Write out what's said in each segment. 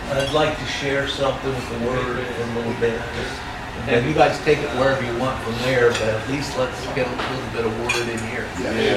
I'd like to share something with the Word for a little bit. And you guys take it wherever you want from there, but at least let's get a little bit of Word in here.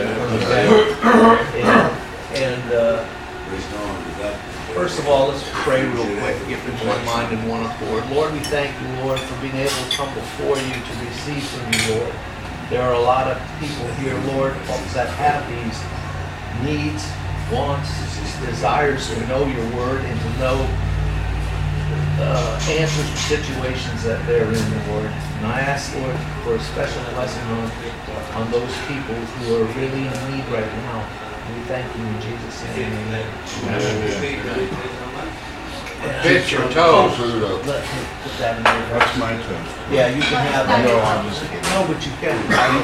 First of all, let's pray real quick, get in one mind and one accord. Lord, we thank you, Lord, for being able to come before you to receive from you, Lord. There are a lot of people here, Lord, folks that have these needs, wants, desires to know your word and to know answers to situations that they're in, Lord. And I ask, Lord, for a special blessing on those people who are really in need right now. We thank you in Jesus' name. Amen. Pitch your toes. Put that in there. That's my toe. Yeah, you can have that. No, I'm just No, but you can.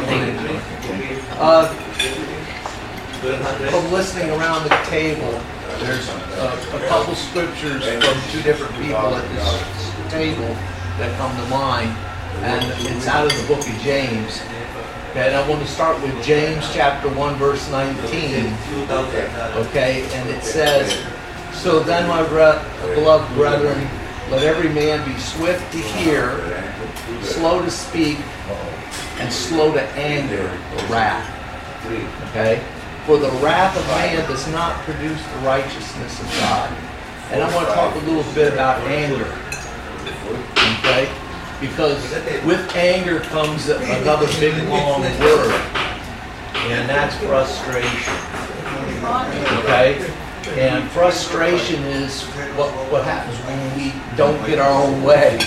From listening around the table, there's a couple scriptures from two different people at this table that come to mind, and it's out of the book of James. Okay, and I want to start with James chapter 1, verse 19. Okay, and it says, "So then, my beloved brethren, let every man be swift to hear, slow to speak, and slow to anger or wrath." Okay? For the wrath of man does not produce the righteousness of God. And I want to talk a little bit about anger. Okay? Because with anger comes another big long word. And that's frustration. Okay? And frustration is what happens when we don't get our own way.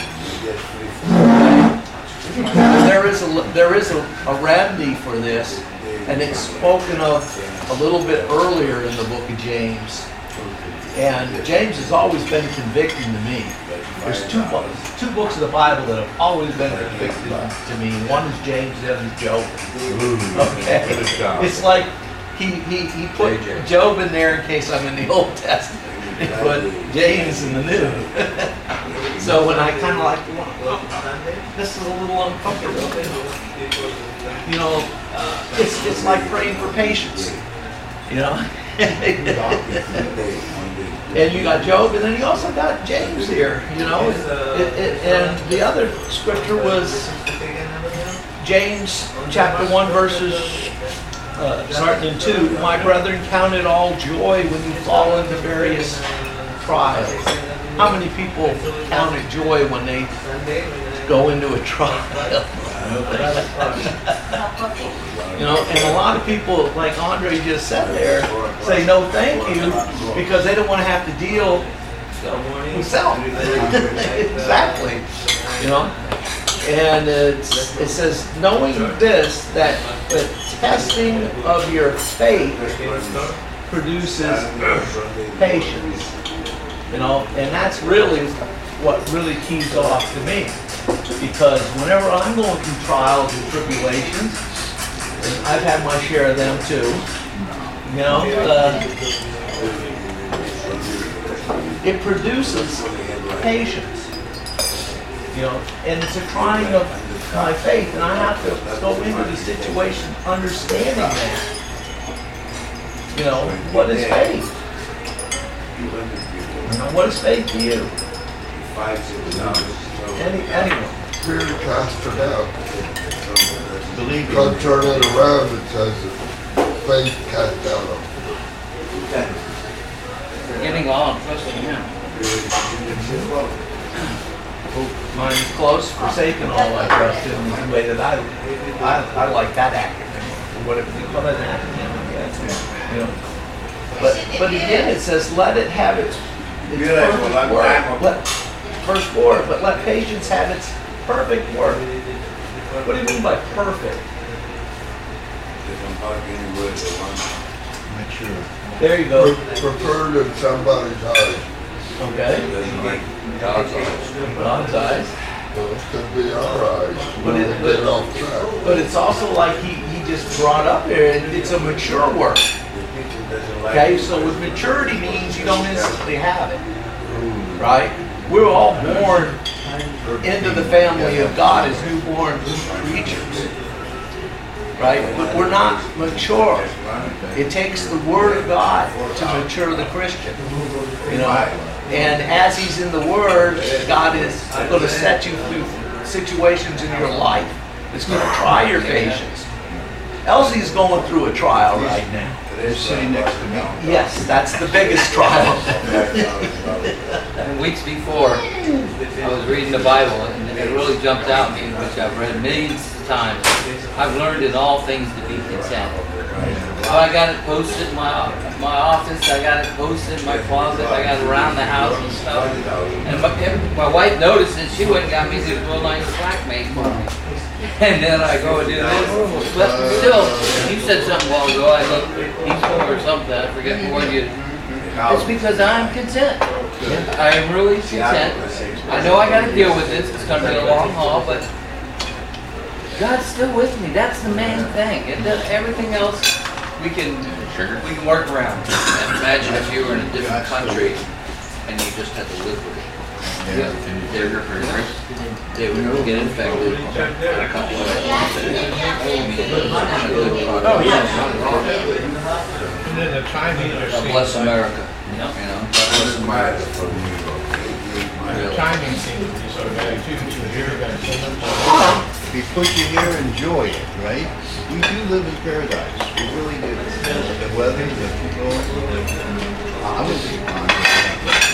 And there is a remedy for this, and it's spoken of a little bit earlier in the book of James. And James has always been convicting to me. There's two books of the Bible that have always been convicting to me. One is James, the other is Job. Okay. It's like he put Job in there in case I'm in the Old Testament. He put James in the New. So when I kind of like, this is a little uncomfortable. You know, it's like praying for patience. You know? And you got Job, and then you also got James here, you know. And the other scripture was James chapter 1, verses starting in 2. "My brethren, count it all joy when you fall into various trials." How many people count it joy when they go into a trial? You know, and a lot of people, like Andre just said there, say no thank you because they don't want to have to deal with self. Exactly. You know? And it says, "Knowing this, that the testing of your faith produces patience." You know, and that's really what really keys off to me. Because whenever I'm going through trials and tribulations, and I've had my share of them too, you know, it produces patience. You know, and it's a trying of my faith, and I have to go into the situation understanding that. You know, what is faith? You know, what is faith to you? Anyone? Fear cast it out. Believe God turn it around, it says that faith cast out of. Getting on, trusting Him. Mine's close, forsaken all I trust in the way that I like that acronym. Whatever you call that an acronym, I guess. You know. But again, it says, let it have its perfect work. Verse 4, but let patience have its perfect work. What do you mean by perfect? Mature. There you go. Preferred in somebody's eyes. Okay. God's eyes. Well, it could be our eyes. But it's also like he just brought up there, it's a mature work. Okay, so with maturity means you don't instantly have it. Right? We're all born into the family of God as newborn creatures. Right? But we're not mature. It takes the Word of God to mature the Christian. You know? And as he's in the Word, God is going to set you through situations in your life. It's going to try your patience. Elsie's going through a trial right now. They're sitting next to me. Yes, that's the biggest trial. And weeks before, I was reading the Bible, and it really jumped out at me, which I've read millions of times. I've learned in all things to be content. So I got it posted in my office, I got it posted in my closet, I got it around the house and stuff. And my wife noticed it, she went and got me this real nice plaque made for me. And then I go and do this. But still, you said something a while ago, I looked peaceful or something, I forget what you. It's because I'm content. I am really content. I know I got to deal with this, it's going to be a long haul, but God's still with me. That's the main thing. It does, everything else we can work around. Imagine if you were in a different country and you just had to live with it. They would get infected in a couple of days. Oh, yes. And then the timing is. God bless America. You know, God bless America. The timing seems to be so bad too. If you put you here, enjoy it, right? We do live in paradise. We really do. The weather, the people. I'm going to be honest.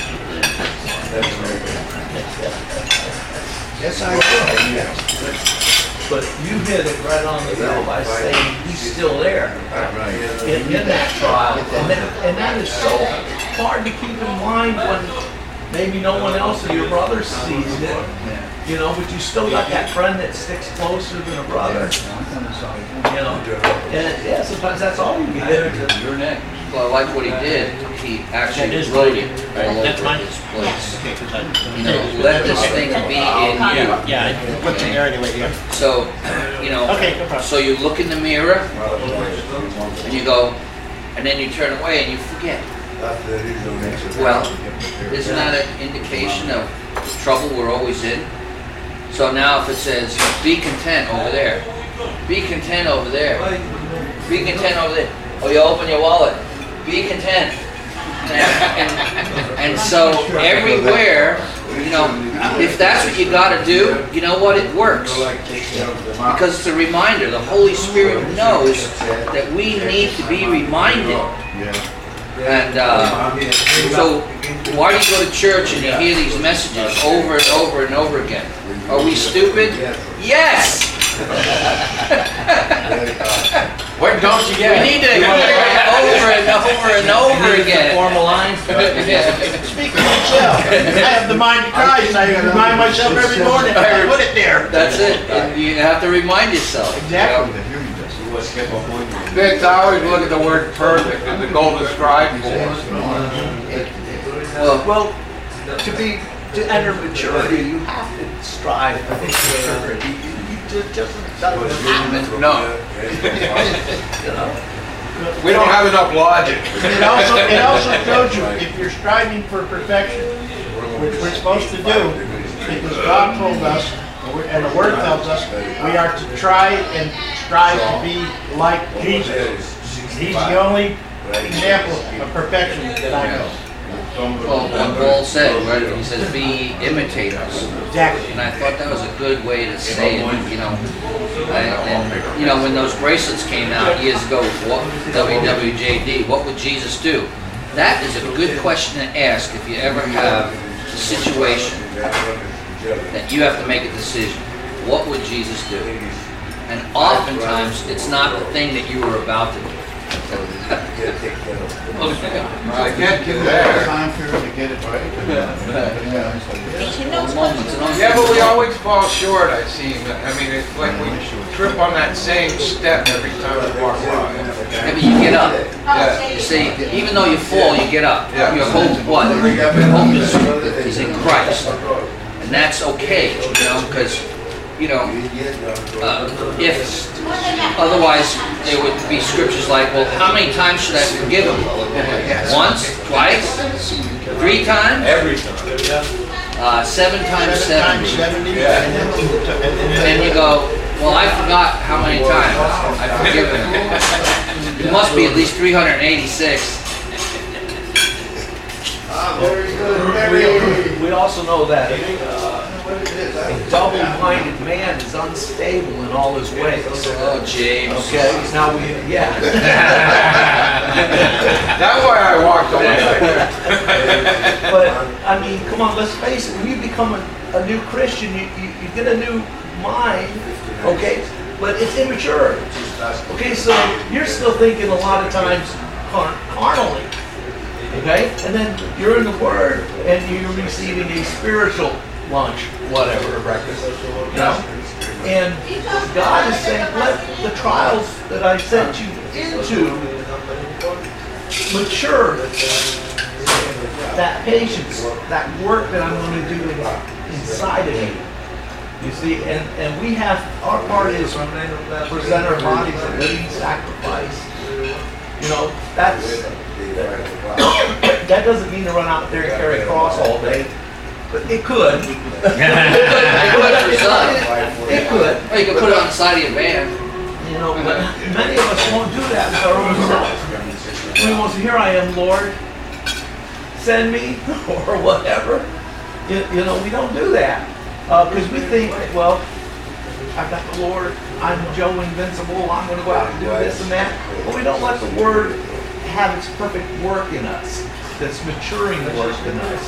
Yes, I will. Yes. But you hit it right on the nail by saying he's still there in that trial. And that is so hard to keep in mind when maybe no one else or your brother sees it. You know, but you still got that friend that sticks closer than a brother. You know, and yeah, sometimes that's all you get. Your neck. Well, I like what he did. He actually wrote it all over his place. You know, let this thing be in you. Yeah, what's in there anyway, yeah. So, you know, Okay, no problem. so you look in the mirror and you go, and then you turn away and you forget. Well, isn't that an indication of the trouble we're always in? So now if it says, be content over there, be content over there, be content over there, or you open your wallet, be content. And so everywhere, you know, if that's what you got to do, you know what, it works. Because it's a reminder. The Holy Spirit knows that we need to be reminded. And so why do you go to church and you hear these messages over and over and over again? Are we stupid? Yes! What don't you We need to hear it over and over and over again. Formalize. Speak for yourself. I have the mind of Christ. I remind myself every morning. I put it there. That's it. And you have to remind yourself. Exactly. Vince, I always look at the word perfect and the golden strive for us. Well, to enter maturity, you have to strive for maturity. You just doesn't happen. No, You know. we don't have enough logic. It also shows you if you're striving for perfection, which we're supposed to do, because God told us, and the Word tells us, we are to try and strive to be like Jesus. He's the only example of perfection that I know. Well, what Paul said, right? He says, be imitators. Exactly. And I thought that was a good way to say it, you know. And, you know, when those bracelets came out years ago, WWJD, what would Jesus do? That is a good question to ask if you ever have a situation that you have to make a decision. What would Jesus do? And oftentimes, it's not the thing that you were about to do. I can't get there. Time for her to get it right. Yeah, but we always fall short, I see. I mean, it's like we trip on that same step every time we walk by. Yeah, but you get up. Yeah. You see, even though you fall, you get up. Yeah. Your hope, what? Your hope is in Christ. And that's okay, you know, because, you know, if otherwise there would be scriptures like, well, how many times should I forgive him? Once? Twice? 3 times? Every time. 7 times 70. 70. And then you go, well, I forgot how many times I've forgiven him. It must be at least 386. We also know that a double-minded man is unstable in all his ways. Oh, James. Okay, now yeah. That's why I walked away. But, I mean, come on, let's face it, when you become a new Christian, you get a new mind, okay? But it's immature. Okay, so you're still thinking a lot of times carnally, okay? And then you're in the Word, and you're receiving a spiritual lunch, whatever, breakfast, you know? And God is saying, let the trials that I sent you into mature that patience, that work that I'm going to do inside of you. You see, and we have, our part is present our bodies a living sacrifice. You know, that doesn't mean to run out there and carry a cross all day. But it could. It could. Or you can put it on the side of your van. You know, but many of us won't do that with our own self. We won't say, here I am, Lord, send me, or whatever. You know, we don't do that. Because we think, well, I've got the Lord, I'm Joe Invincible, I'm going to go out and do this and that. But we don't let the Word have its perfect work in us, that's maturing work in us.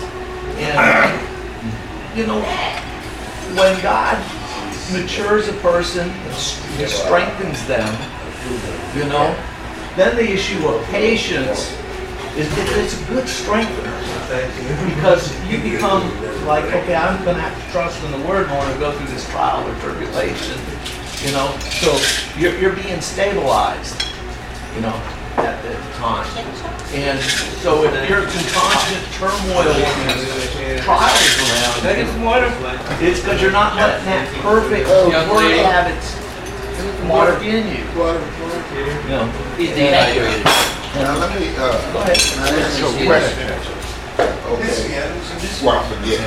And, you know, when God matures a person and strengthens them, you know, then the issue of patience it's a good strengthener. Because you become like, okay, I'm going to have to trust in the Word more to go through this trial or tribulation, you know. So you're being stabilized, you know, at the time. And so if you're in constant turmoil and trials around, it's because you're not letting that perfect Word have its work in you. You know, He's dehydrated. Now let me, go ahead. can I ask you a question? Okay. Well, I forget.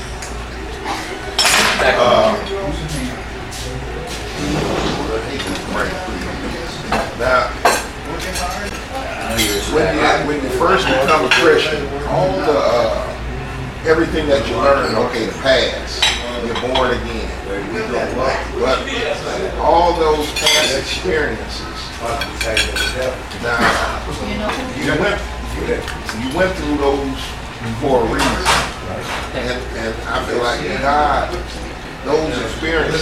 Now, when you first become a Christian, all the everything that you learn, okay, the past, you're born again. But all those past experiences, now you went through those for a reason, and I feel like God, those experiences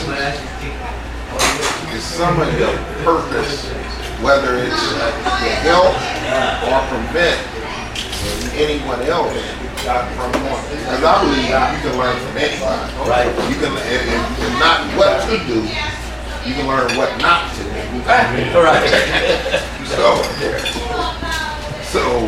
is some of the purpose, whether it's to help or prevent anyone else from going. Because I believe you can learn from anybody. Right. You can, and not what to do, you can learn what not to do. Right. So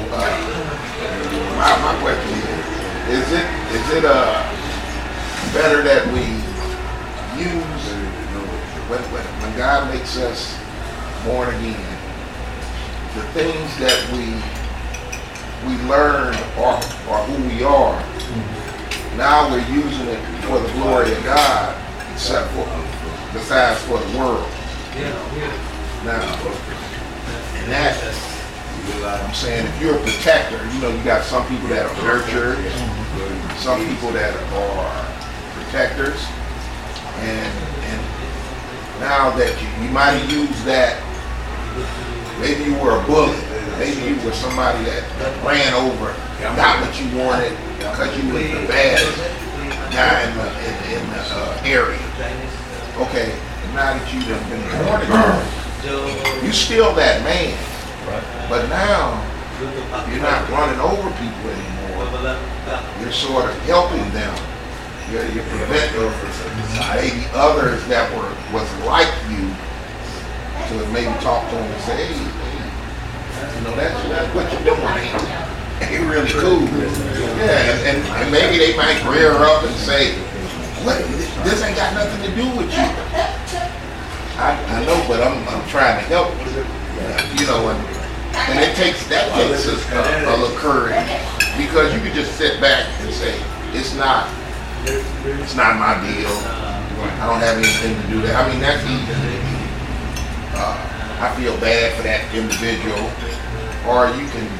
my question is it better that we use when God makes us born again, the things that we learn or who we are, now we're using it for the glory of God, besides for the world. Now, and that, I'm saying, if you're a protector, you know, you got some people that are nurturers, some people that are protectors, and now that you might have used that, maybe you were a bully, maybe you were somebody that ran over, got what you wanted because you were the baddest guy in the area. Okay, now that you've been born again, you still that man. But now, you're not running over people anymore. You're sort of helping them. You're preventing maybe others that was like you to maybe talk to them and say, hey, you know, that's what you're doing ain't really cool. Yeah, and maybe they might rear up and say, what? This ain't got nothing to do with you. I know, but I'm trying to help you. You know, and that takes a little courage, because you can just sit back and say, it's not my deal. I don't have anything to do that. I mean, that's easy. I feel bad for that individual, or you can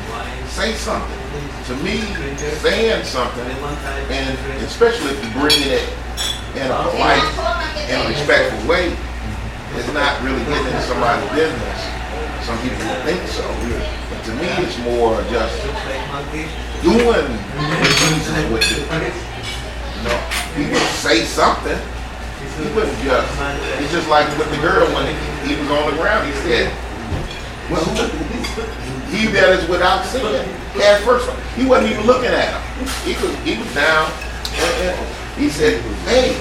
say something. To me, saying something, and especially if you're bringing it in a polite and respectful way, is not really getting into somebody's business. Some people think so, but to me, it's more just doing what Jesus would do. You know, he would say something. He wouldn't just. It's just like with the girl when he was on the ground. He said, "Well, he that is without sin cast first." He wasn't even looking at him. He was down, and he said, "Hey."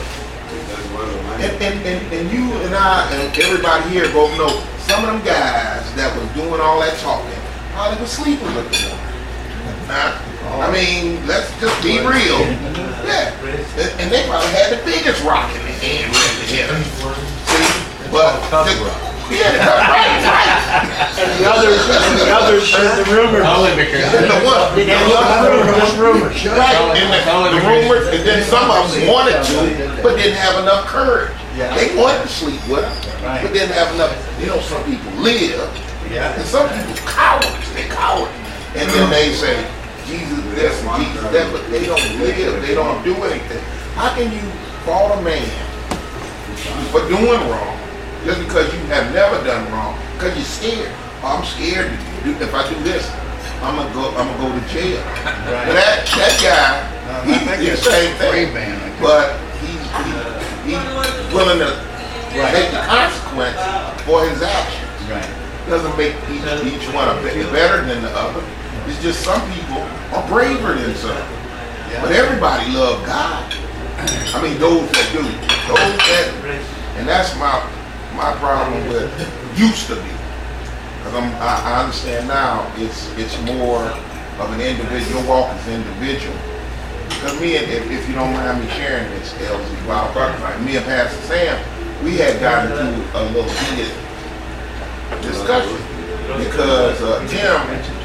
And you and I and everybody here both know some of them guys that was doing all that talking, probably was sleeping with the woman. I mean, let's just be real. Yeah. And they probably had the biggest rock in their hand ready to hit them. See? But yeah, right. And the others heard the rumors. And the one, Just rumors. right, and the rumors, and then some of them wanted to, but didn't have enough courage. They wanted to sleep with them, but didn't have enough. You know, some people live, and some people cowards. They coward, and then they say Jesus this and Jesus that, but they don't live. They don't do anything. How can you fault a man for doing wrong just because you have never done wrong? Because you're scared. Oh, I'm scared. If I do this, I'm gonna go to jail. But that guy, he did the same thing, but he's willing to take the consequence for his actions. Doesn't make each one a bit better than the other. It's just some people are braver than some. But everybody loves God. I mean, those that do, and that's my problem with used to be. Because I understand now it's more of an individual walk as individual. Because me and if you don't mind me sharing this, LZ, while me and Pastor Sam, we had gotten into a little heated discussion because Tim,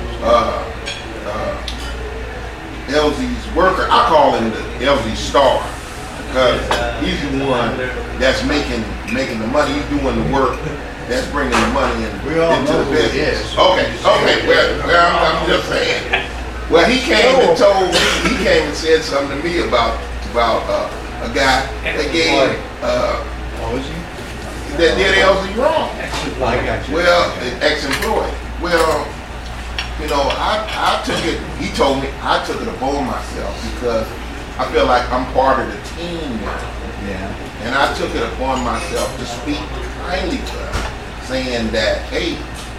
LZ's worker, I call him the LZ star because he's the one that's making the money. He's doing the work that's bringing the money into the business. Okay. Well, I'm just saying. Well, he came and said something to me about a guy that gave that did LZ wrong. Well, an ex-employee. Well, you know, I took it. He told me I took it upon myself because I feel like I'm part of the team now. Yeah. And I took it upon myself to speak kindly to him, saying that, hey,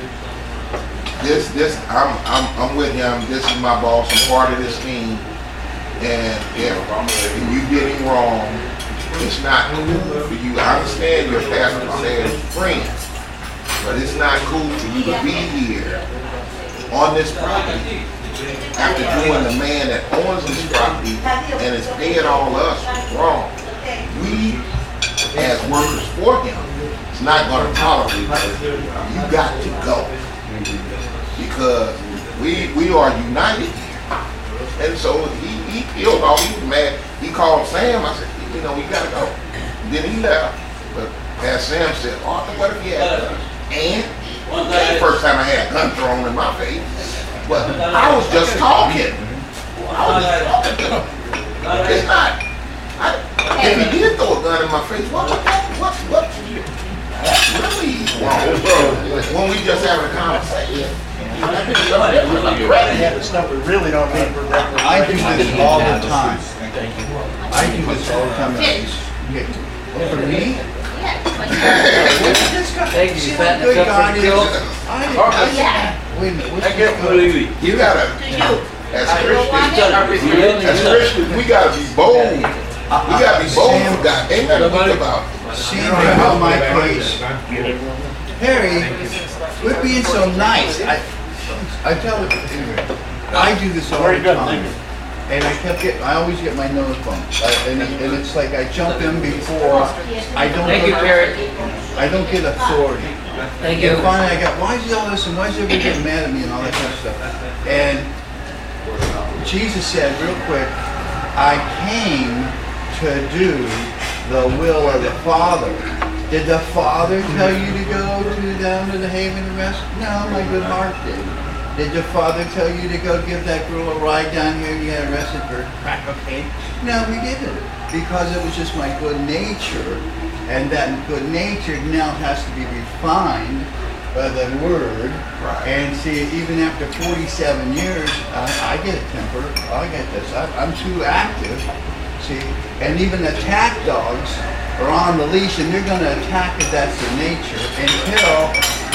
I'm with him. This is my boss. I'm part of this team. And if you getting wrong, it's not cool for you. I understand your pastor says friends, but it's not cool for you to be here on this property after doing the man that owns this property and is paying all of us wrong. We, as workers for him, is not going to tolerate it. You got to go because we are united here. And so he peeled off. He was mad. He called Sam. I said, you know, we got to go. Then he left. But as Sam said, Arthur, what if he had guns? And the first time I had a gun thrown in my face. But I was just talking. It's not. If he did throw a gun in my face, what's really wrong? When we just having a conversation. The stuff we really don't need for reference. I do this all the time. I do this all the time. For me? Thank you. Good God is. Wait a minute. I can't believe it. You gotta, as Christians, we gotta be bold. We gotta be bold for God. Ain't nothing to think about. See how my case. Harry, quit being so nice. I tell it anyway. I do this all the time. And I always get my nose bumped. And it's like I jump in before I don't. Thank you, Terry. I don't get authority. Thank you. And finally I got, why is he all this and why is everybody getting mad at me and all that kind of stuff? And Jesus said real quick, I came to do the will of the Father. Did the Father tell you to go down to the haven and rest? No, my good heart did. Did your father tell you to go give that girl a ride down here and you got arrested for crack cocaine? No, he didn't. Because it was just my good nature. And that good nature now has to be refined by the word. Right. And see, even after 47 years, I get a temper. I get this. I'm too active. See, and even attack dogs are on the leash and they're going to attack if that's their nature until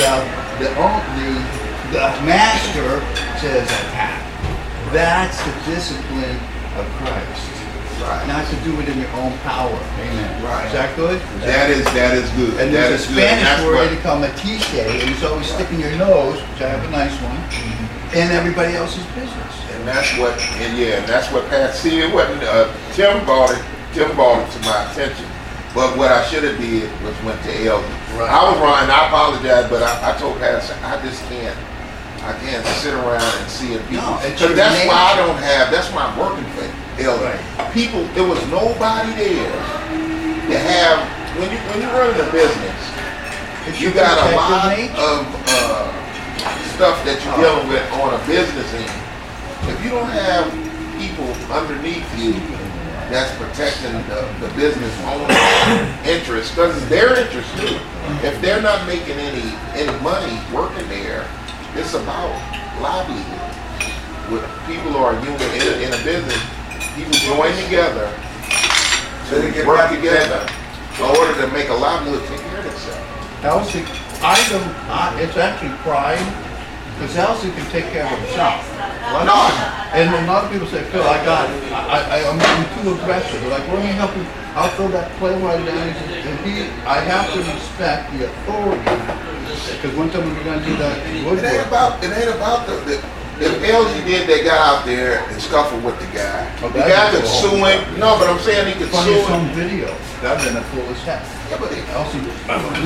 the master says attack. That's the discipline of Christ. Right. Not to do it in your own power. Amen. Right. Is that good? That is good. And That there's a is good. And Spanish that's word what- they call metiche, and it's always sticking your nose, which I have a nice one, in everybody else's business. And that's what Pat, see, it wasn't, Tim brought it to my attention. But what I should have did was went to Elder. Right. I was wrong, and I apologize, but I told Pat, I just can't sit around and see it. No, it's So your that's why I nature. don't have, that's my working place, Elder. Right. People, there was nobody there to have, when you run a business, It's you your got a protective lot nature. of stuff that you're dealing with on a business end. If you don't have people underneath you that's protecting the business owner's interests, because it's their interest too. If they're not making any money working there, it's about livelihood. With people who are in a business, people join together to work together in order to make a livelihood, take care of themselves. Elsie, it's actually pride, because Elsie can take care of himself. Why not? And a lot of people say, Phil, I got it. I'm too aggressive. They're like, let me help you. I'll throw that play right down. I have to respect the authority. Because one time we were going to do that woodwork. It ain't about the if LG did, they got out there and scuffled with the guy. Oh, The guy could that's sue cool. him. No, but I'm saying he could Funny sue him. some video. That been a fool as heck. Yeah, but Elsie, the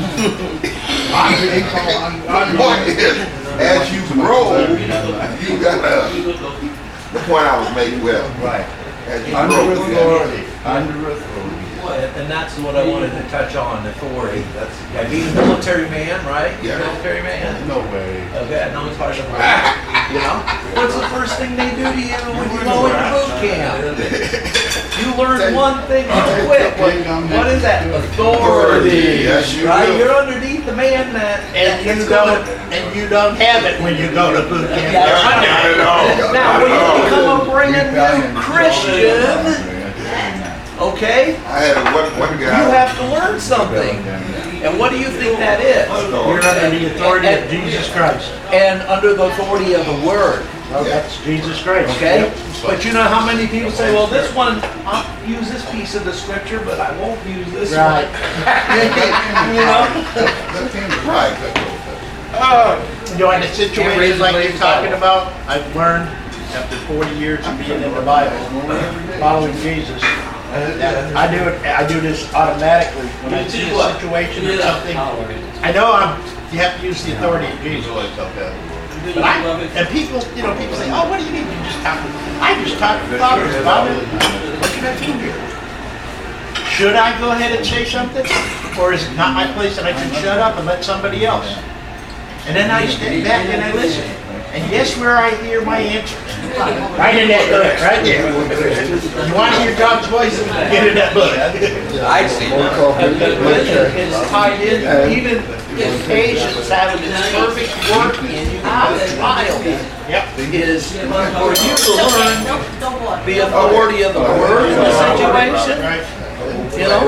point is, as you grow, you gotta. The point I was making, well, right. as you Under grow, authority. Under authority. And that's what I wanted to touch on, authority. Yeah, being a military man, right? Yeah. Military man. No way. Okay, I know it's hard to believe. You know? What's the first thing they do to you when you go into boot camp? You learn one thing real quick. What is that? Authority. Yes, you Right? do. You're underneath the man that And that's you don't have it when you go to boot camp. Yeah, right. Not at all. Now, when you become a brand new Christian, okay, I had one you guy. have to learn something. And what do you think that is? You're under the authority of Jesus Christ. And under the authority of the Word, Well, that's Jesus Christ. okay? But you know how many people say, well, this one, I'll use this piece of the scripture, but I won't use this Right. one. You know? Right. You know, in a situation like you're talking about, I've learned after 40 years of being in the Bible, following Jesus, that I do this automatically when I see a situation or something. I know you have to use the authority of Jesus. But and people say, oh, what do you mean you just talk? I just talk to fathers about it. What can I do here? Should I go ahead and say something? Or is it not my place and I can shut up and let somebody else? And then I step back and I listen. And guess where I hear my answers? Right in that book, right there. You want to hear God's voice? Get in that book. I see. It's tied in, even in patience, having its perfect work in you, the trial Yep. is for you to learn the authority of the Word in the situation, Right. you know?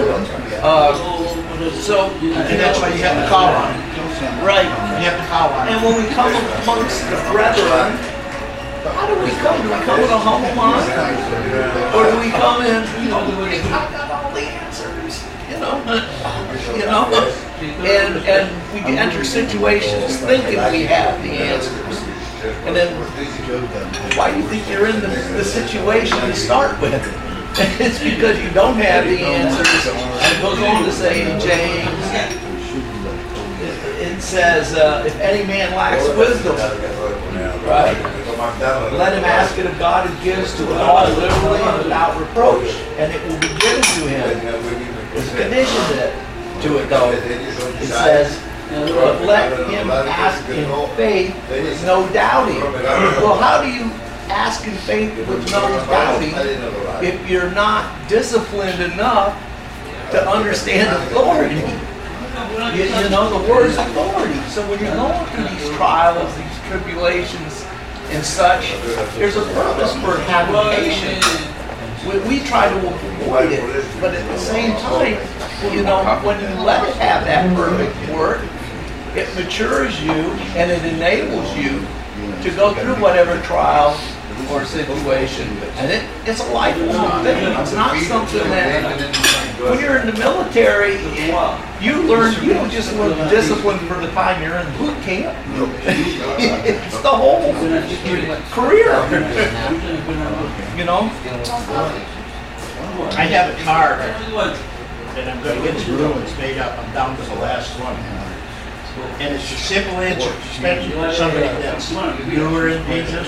So, And that's why you have to call on it. right. You have to call on it. And when we come amongst the brethren, how do we come? Do we come with a humble mind? Or do we come in, I've got all the answers, you know? And we enter situations thinking we have the answers. And then, why do you think you're in the situation to start with? It's because you don't have the answers. And it goes on to say in James, it says, if any man lacks wisdom, right, let him ask it of God who gives to all liberally and without reproach, and it will be given to him. There's a condition to it though. It says, but let him ask in faith with no doubting. Well, how do you ask in faith with no doubting if you're not disciplined enough to understand authority? You know, the word is authority. So when you're going through these trials, these tribulations and such, there's a purpose for having patience. We try to avoid it, but at the same time, you know, when you let it have that perfect work, it matures you and it enables you to go through whatever trial or situation. And it's a lifelong thing. It's not something that, when you're in the military, you don't just learn discipline for the time you're in boot camp. It's the whole career. You know? I have a car that I'm going to get some new ones made up. I'm down to the last one. And it's a simple answer, especially for somebody that's newer in Jesus.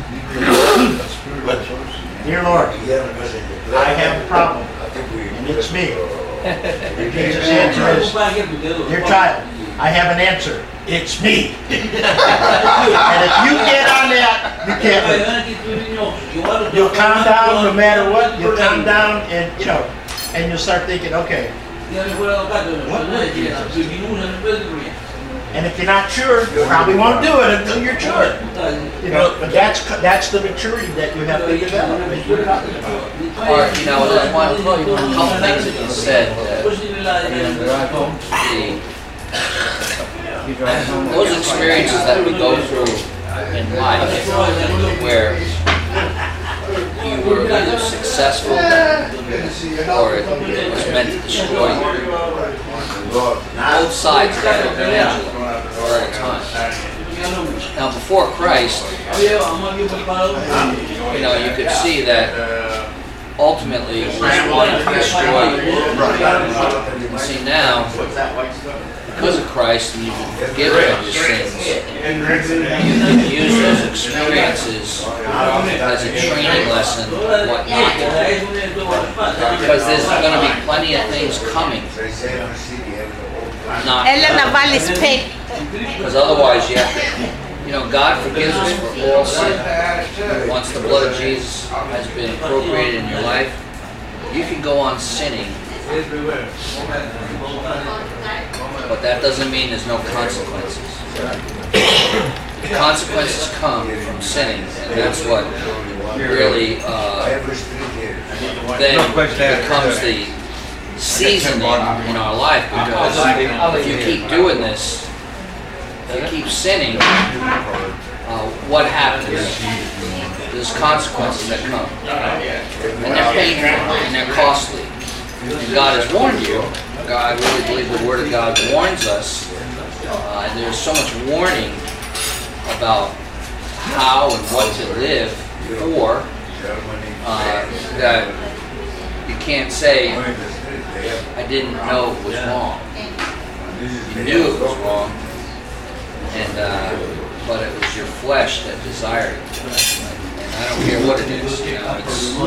Dear Lord, I have a problem, and it's me. Jesus' answer is, dear child, I have an answer. It's me. And if you get on that, you can't lose. You'll calm down no matter what. You'll calm down and, you know, and you'll start thinking, okay, what would Jesus? And if you're not sure, you probably won't do it until you're sure. You know, but that's the maturity that you have to develop. That you're talking about. Or, you know, there's one couple things that you said those experiences that we go through in life where you were either successful or it was meant to destroy you. Both sides of the pendulum or at times. Now before Christ, you know, you could see that ultimately he was wanting to destroy you. See now, because of Christ, and you've been forgiven of your sins, you can use those experiences as a training lesson what not to do. Because there's going to be plenty of things coming. Because otherwise you have to, you know, God forgives us for all sin. Once the blood of Jesus has been appropriated in your life, you can go on sinning. But that doesn't mean there's no consequences. The consequences come from sinning, and that's what really then becomes the seasoning in our life, because if you keep doing this, if you keep sinning, what happens? There's consequences that come, and they're painful, and they're costly. And God has warned you. I really believe the Word of God warns us, and there's so much warning about how and what to live for that you can't say, I didn't know it was wrong. You knew it was wrong, and but it was your flesh that desired it. And I don't care what it is, you know.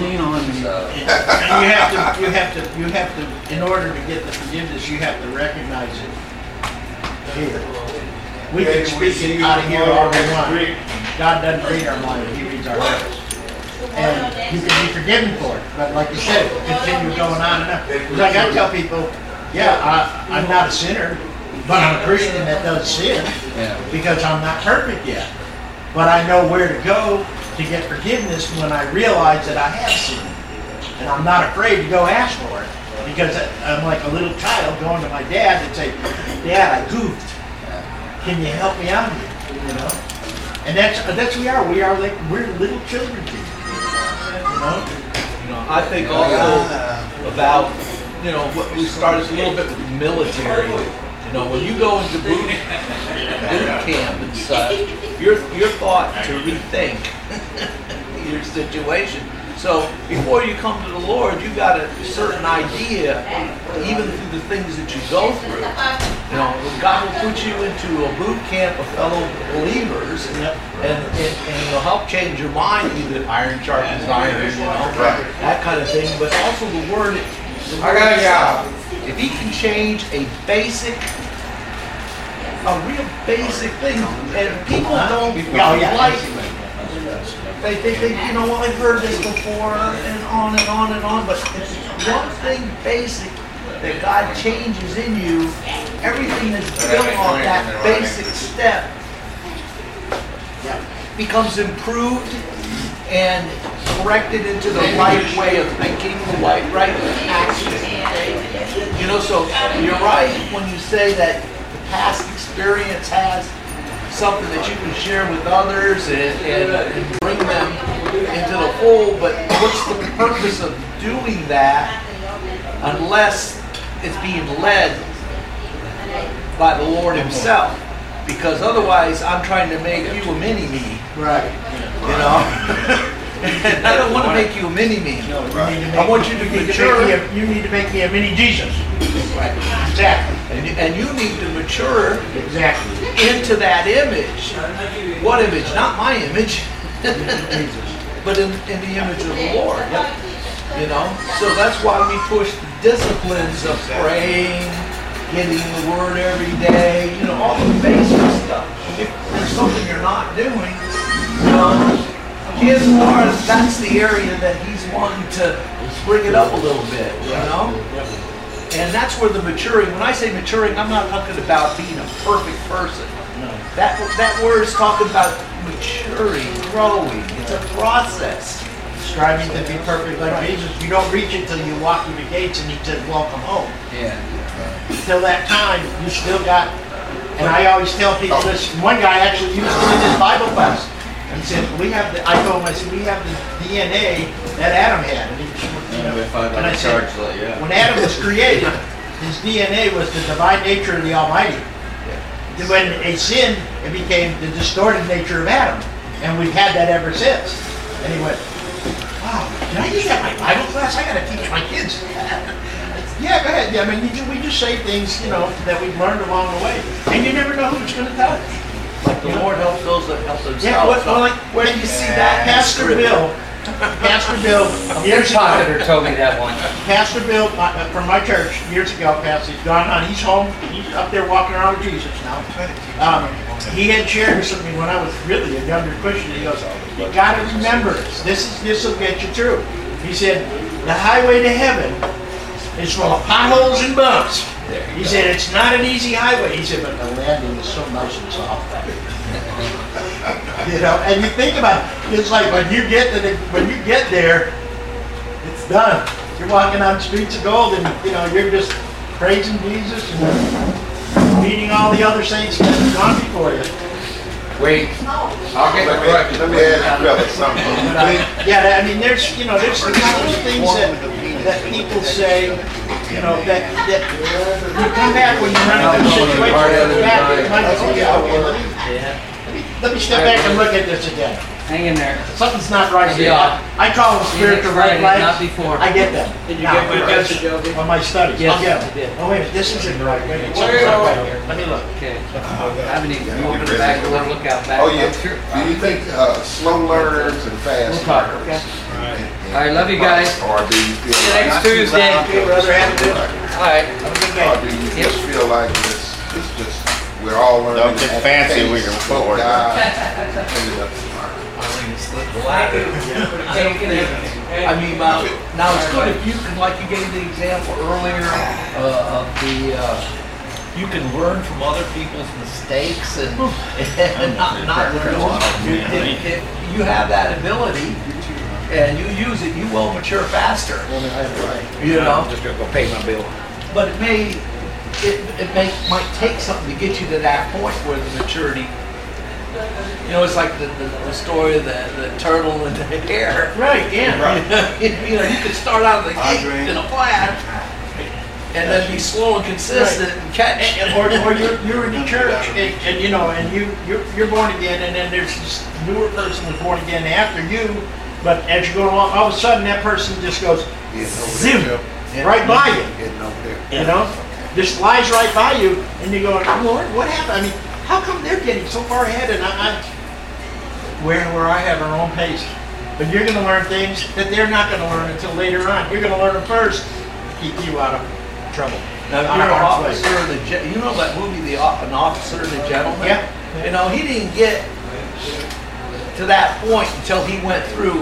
You have to, in order to get the forgiveness, you have to recognize it here. We can speak it out of here all we want. God doesn't read our mind, He reads our hearts. And you can be forgiven for it, but like you said, continue going on and on. Because I gotta tell people, yeah, I'm not a sinner, but I'm a Christian that does sin, because I'm not perfect yet. But I know where to go to get forgiveness when I realize that I have sinned. And I'm not afraid to go ask for it, because I'm like a little child going to my dad and say, Dad, I goofed. Can you help me out here? You know? And that's who we are. We're little children here. You know, I think also about, you know, what we started a little bit with the military. You know, when you go into boot camp and such, you're thought to rethink your situation. So before you come to the Lord, you got a certain idea, even through the things that you go through. You know, God will put you into a boot camp of fellow believers, and it'll help change your mind, either iron sharpens iron, you know, that kind of thing. But also the word. I got a job. If He can change a basic a real basic thing, and people don't Yeah. like. They think, you know, well, I've heard this before, and on and on and on. But it's one thing basic that God changes in you. Everything is built on that basic step. Becomes improved and corrected into the right way of thinking, the right action. You know, so you're right when you say that the past experience has something that you can share with others and bring them into the fold, but what's the purpose of doing that unless it's being led by the Lord Himself? Because otherwise I'm trying to make you a mini-me. Right. You know? And I don't want to make you a mini-me. I want you to mature. You need to make me a mini Jesus. Right. Exactly. And you need to mature Exactly. into that image. What image? Not my image, but in the image of the Lord. You know? So that's why we push the disciplines of praying, getting the Word every day, you know, all the basic stuff. If there's something you're not doing, his heart, that's the area that he's wanting to bring it up a little bit, you know? And that's where the maturing, when I say maturing, I'm not talking about being a perfect person. That word is talking about maturing, growing. It's a process. Striving to be perfect like Jesus. You don't reach it till you walk through the gates and He says, welcome home. Yeah. Till that time, you still got, and I always tell people this, one guy actually used it in his Bible class. He said, I told him, I said, we have the DNA that Adam had. And, and I said, when Adam was created, his DNA was the divine nature of the Almighty. When a sin, it became the distorted nature of Adam. And we've had that ever since. And he went, wow, did I use that in my Bible class? I got to teach my kids that. Yeah, go ahead. Yeah, I mean, we just say things, you know, that we've learned along the way. And you never know who's going to tell it. Like the Lord helps those that help themselves. Yeah, where do you see that? Pastor Bill, Your talkator told me that one. Pastor Bill from my church years ago, Pastor, he's gone on, he's home, he's up there walking around with Jesus now. He had shared this with me when I was really a younger Christian. He goes, you got to remember this will get you through. He said, the highway to heaven is full of potholes and bumps. He said, it's not an easy highway. He said, but the landing is so nice and soft. You know, and you think about it, it's like when you get there, it's done. You're walking on streets of gold and, you know, you're just praising Jesus and meeting all the other saints that have gone before you. Wait, I'll get the correct. Let me ask you something. Yeah, I mean, there's things that people say, you know, that you come back when you run into a situation, let me step back and look at this again. Hang in there. Something's not right here. Yeah. I call them spiritual red Friday, flags. not before. I get them. Did you get my message, Joby? On my studies. Yes, I'll get I them. did. Oh, wait a minute, this isn't right. Wait a minute, something's not right here. Let me look. Okay. I haven't even opened the back, a little lookout back. Oh, yeah. Do you think slow learners and fast We'll talk, learners? okay? All right, love you guys. Or do you feel See you like, next Tuesday. Okay, brother, have a good one. All right. Have a good or day. do you just feel like it's just we're all learning? Don't get at the fancy, pace we can of forward. God ended up smart. I mean, now it's good if you can, like you gave the example earlier of you can learn from other people's mistakes and not learn them. If you have that ability and you use it, you will mature faster. You know, I'm just gonna go pay my bill. but might take something to get you to that point where the maturity. You know, it's like the story of the turtle and the hare. Right, yeah. You know, you could start out of the gate in a flat, and then be slow and consistent and catch. Or you're in the church and you know, and you're born again, and then there's this newer person that's born again after you, but as you go along, all of a sudden that person just goes zoom right by you. You know, just flies right by you, and you go, Lord, what happened? I mean, how come they're getting so far ahead and where I have our own pace? But you're going to learn things that they're not going to learn until later on. You're going to learn them first, keep you out of trouble. Now, if On you're a an arm's officer and you know that movie, An Officer and a Gentleman? Yeah. You know, he didn't get to that point until he went through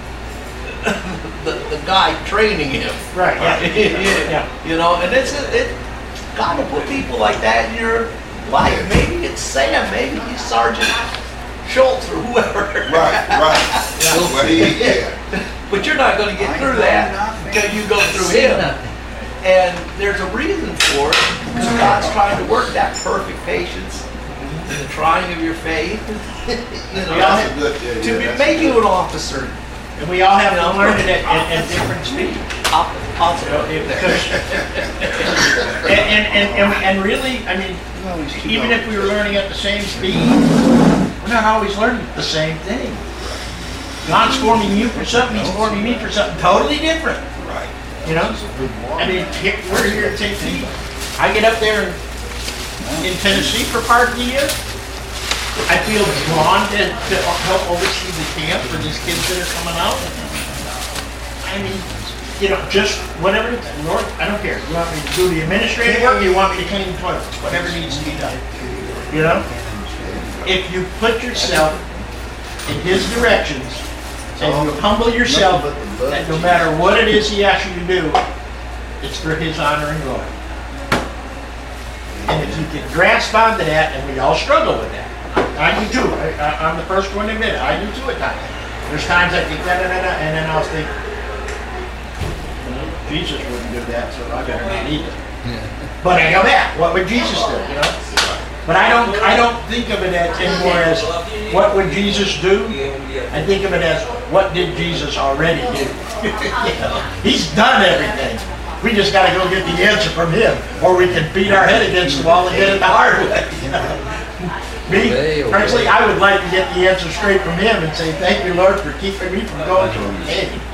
the guy training him. Right, yeah. Yeah. You know, and it's God will put people like that in your life. Maybe it's Sam, maybe he's Sergeant Schultz or whoever. Right. Well, yeah. But you're not going to get through that until you go through him. And there's a reason for it, because God's trying to work that perfect patience in the trying of your faith, you know, That's a good, to make you an officer. And we all have to learn it at different speeds. And really, I mean, even if we were learning at the same speed, we're not always learning the same thing. God's forming you for something, He's forming me for something totally different. Right. You know? I mean, we're here at St. Pete. I get up there in Tennessee for part of the year. I feel drawn to help oversee the camp for these kids that are coming out. I mean, you know, just whatever, Lord, I don't care. You want me to do the administrative work, you want me to clean the toilets, whatever needs to be done. You know? If you put yourself in His directions and you humble yourself, that no matter what it is He asks you to do, it's for His honor and glory. And if you can grasp onto that, and we all struggle with that. I do too. I'm the first one to admit it. I do too at times. There's times I think da-da-da-da, and then I'll think, Jesus wouldn't do that, so I better not either. But I go back. What would Jesus do? You know. But I don't think of it anymore as what would Jesus do. I think of it as what did Jesus already do. You know? He's done everything. We just got to go get the answer from Him, or we can beat our head against the wall and get it the hard way. You know? Me, personally, I would like to get the answer straight from Him and say, thank you, Lord, for keeping me from going to a cave.